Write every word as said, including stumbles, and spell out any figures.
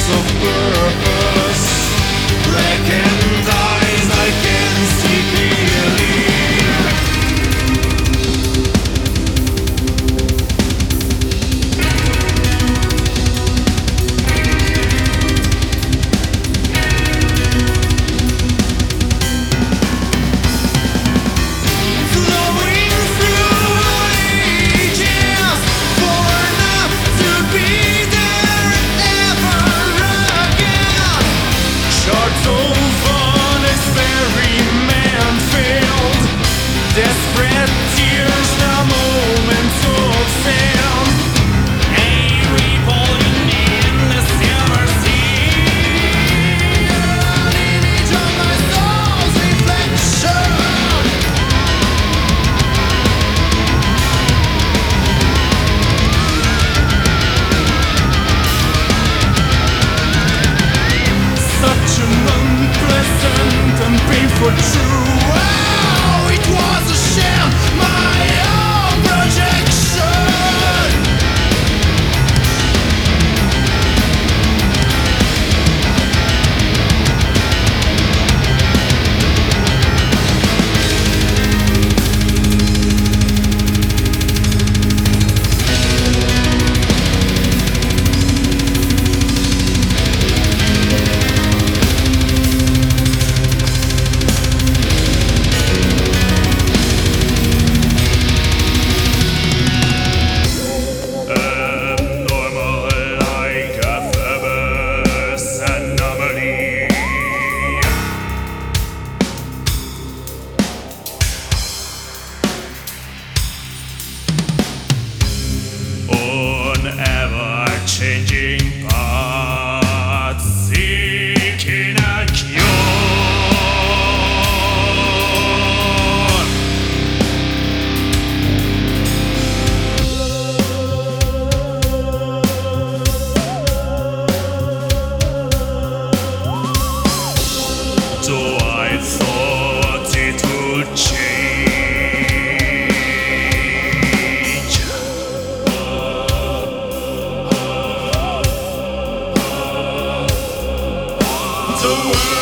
of purpose. Blackened eyes, I can see clearly. Flowing through ages, born up to be there ever again. Shards of honest ferryman failed. Desperate tears, the moments of sand. A reborn in the silver sea. An image of my soul's reflection. Such an unpleasant and painful truth. Oh, it was a sham, my own projection. Abnormal like a Phoebus anomaly. On ever-changing paths, seeking a cure. So I thought it would change. The world